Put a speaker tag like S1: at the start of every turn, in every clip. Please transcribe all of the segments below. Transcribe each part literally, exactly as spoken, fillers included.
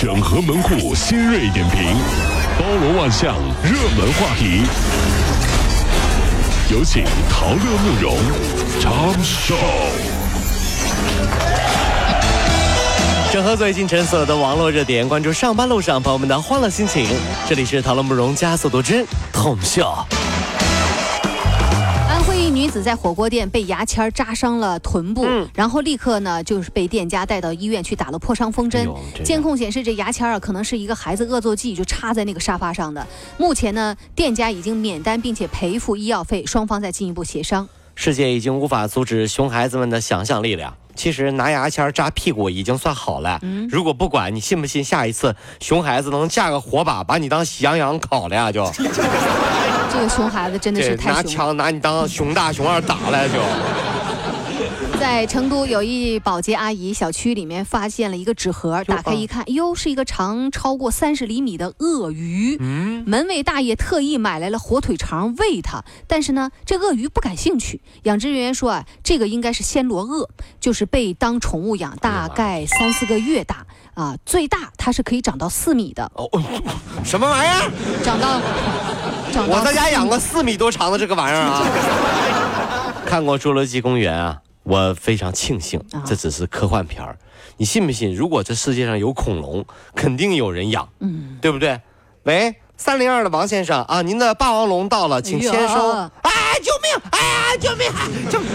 S1: 整合门户新锐点评，包罗万象，热门话题。有请陶乐慕容长寿。
S2: 整合最近城所有的网络热点，关注上班路上朋友们的欢乐心情。这里是陶乐慕容加速度之痛秀。
S3: 安徽一女子在火锅店被牙签扎伤了臀部，嗯、然后立刻呢就是被店家带到医院去打了破伤风针。哎、监控显示，这牙签啊可能是一个孩子恶作剧就插在那个沙发上的。目前呢，店家已经免单并且赔付医药费，双方在进一步协商。
S2: 世界已经无法阻止熊孩子们的想象力了。其实拿牙签扎屁股已经算好了，嗯、如果不管，你信不信下一次熊孩子能架个火把把你当喜羊羊烤了呀？就
S3: 这个熊孩子真的是太凶了，
S2: 拿枪拿你当熊大熊二打了就。
S3: 在成都有一保洁阿姨小区里面发现了一个纸盒，打开一看，哟，是一个长超过三十厘米的鳄鱼。嗯，门卫大爷特意买来了火腿肠喂它，但是呢，这鳄鱼不感兴趣。养殖人员说啊，这个应该是暹罗鳄，就是被当宠物养，大概三四个月大啊，最大它是可以长到四米的。
S2: 哦，什么玩意儿？
S3: 长到，长到
S2: 我在家养过四米多长的这个玩意儿啊！看过《侏罗纪公园》啊。我非常庆幸，这只是科幻片儿。你信不信？如果这世界上有恐龙，肯定有人养，嗯，对不对？喂，三零二的王先生啊，您的霸王龙到了，请签收。哎，救命！哎呀，救命！救命！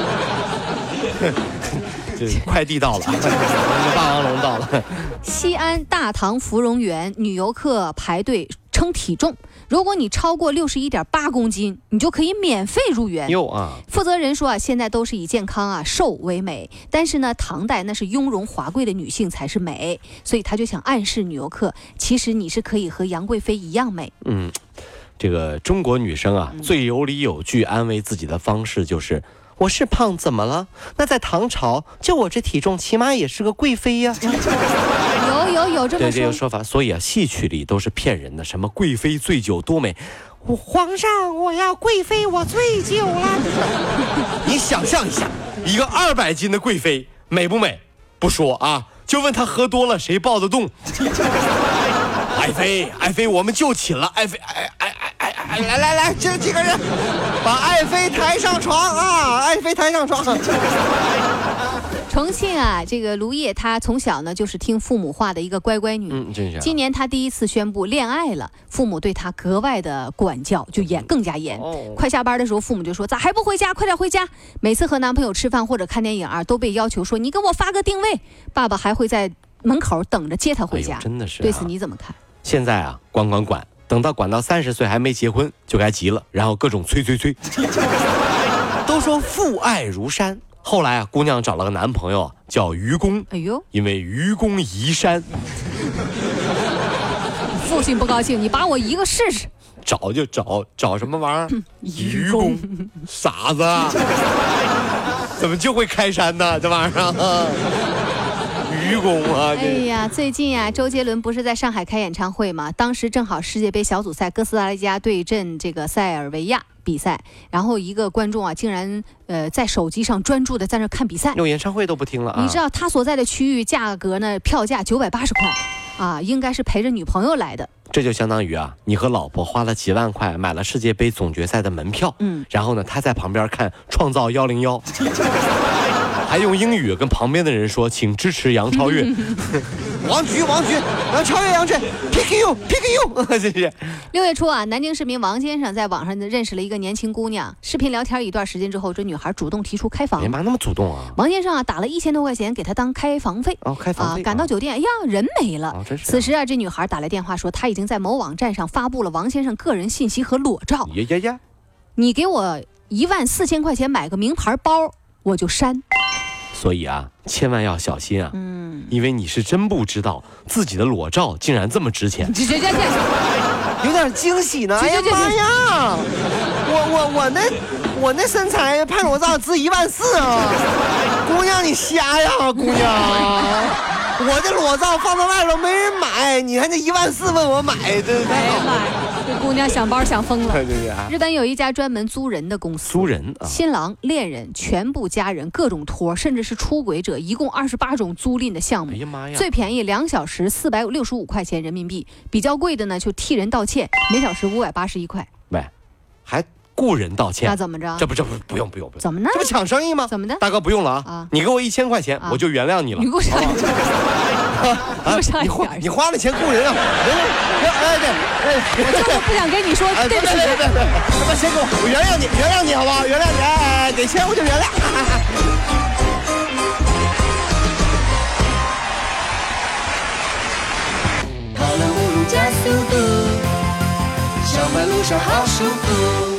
S2: 这快递到了，霸王龙到了。
S3: 西安大唐芙蓉园女游客排队称体重，如果你超过六十一点八公斤，你就可以免费入园。
S2: 哟啊！
S3: 负责人说啊，现在都是以健康啊瘦为美，但是呢，唐代那是雍容华贵的女性才是美，所以他就想暗示女游客，其实你是可以和杨贵妃一样美。
S2: 嗯，这个中国女生啊，嗯、最有理有据安慰自己的方式就是。我是胖怎么了？那在唐朝，就我这体重，起码也是个贵妃呀。
S3: 有有有这么说？
S2: 对这个说法，所以啊，戏曲里都是骗人的。什么贵妃醉酒多美，我皇上我要贵妃我醉酒了。你想象一下，一个二百斤的贵妃美不美？不说啊，就问她喝多了谁抱得动？爱妃，爱妃，我们就寝了。爱妃，爱爱爱爱爱，来来来，这几个人把爱妃抬上床啊！爱妃抬上床。
S3: 重庆啊，这个卢叶她从小呢就是听父母话的一个乖乖女。嗯，真是。今年她第一次宣布恋爱了，父母对她格外的管教，就严更加严。哦。快下班的时候，父母就说：“咋还不回家？快点回家！”每次和男朋友吃饭或者看电影啊，都被要求说：“你给我发个定位。”爸爸还会在门口等着接她回家。哎、真的是、啊。对此你怎么看？
S2: 现在啊，管管管，等到管到三十岁还没结婚，就该急了，然后各种催催催。都说父爱如山，后来啊，姑娘找了个男朋友叫愚公，哎呦，因为愚公移山。
S3: 父亲不高兴，你把我一个试试。
S2: 找就找，找什么玩意儿？愚公，傻子，怎么就会开山呢？这玩意儿。愚公啊！
S3: 哎呀，最近呀、啊，周杰伦不是在上海开演唱会吗？当时正好世界杯小组赛哥斯达黎加对阵这个塞尔维亚比赛，然后一个观众啊，竟然呃在手机上专注的在那看比赛，
S2: 有演唱会都不听了啊！
S3: 你知道他所在的区域价格呢？票价九百八十块啊，应该是陪着女朋友来的。
S2: 这就相当于啊，你和老婆花了几万块买了世界杯总决赛的门票，嗯，然后呢，他在旁边看《创造一零一》。还用英语跟旁边的人说，请支持杨超越。王菊，王菊，杨超越，杨超越 ，pick you，pick you， 谢谢。
S3: 六月初啊，南京市民王先生在网上认识了一个年轻姑娘，视频聊天一段时间之后，这女孩主动提出开房。
S2: 哎妈，那么主动啊！
S3: 王先生啊，打了一千多块钱给她当开房费。
S2: 哦，开房费。
S3: 啊，赶到酒店，哎呀，人没了。哦，真是。此时啊，这女孩打来电话说，她已经在某网站上发布了王先生个人信息和裸照。
S2: 呀呀呀！
S3: 你给我一万四千块钱买个名牌包，我就删。
S2: 所以啊，千万要小心啊！嗯，因为你是真不知道自己的裸照竟然这么值钱。
S3: 这这这
S2: 有点惊喜呢！哎呀妈呀！我我我那我那身材拍裸照值一万四啊！姑娘你瞎呀，姑娘！我这裸照放到外头没人买，你还那一万四问我买，这太好了。
S3: 这姑娘想包想疯了。
S2: 对对对啊！
S3: 日本有一家专门租人的公司，
S2: 租人啊，
S3: 新郎、恋人、全部家人、各种托，甚至是出轨者，一共二十八种租赁的项目。
S2: 哎呀妈呀！
S3: 最便宜两小时四百六十五块钱人民币，比较贵的呢就替人道歉，每小时五百八十一块。
S2: 喂，还雇人道歉？
S3: 那怎么着？
S2: 这不这不不用不用不用？
S3: 怎么呢？
S2: 这不抢生意吗？
S3: 怎么的？
S2: 大哥不用了啊！
S3: 啊
S2: 你给我一千块钱，
S3: 啊、
S2: 我就原谅你了。
S3: 你给我上一点。
S2: 啊！你花你花了钱雇人啊！哎对，哎，
S3: 我就是不想跟你说对不起。
S2: 别别别别，他妈先给我，我原谅你，原谅你好不好？原谅你，哎，给钱我就原谅。
S4: 跑了五路加速度，上班路上好舒服。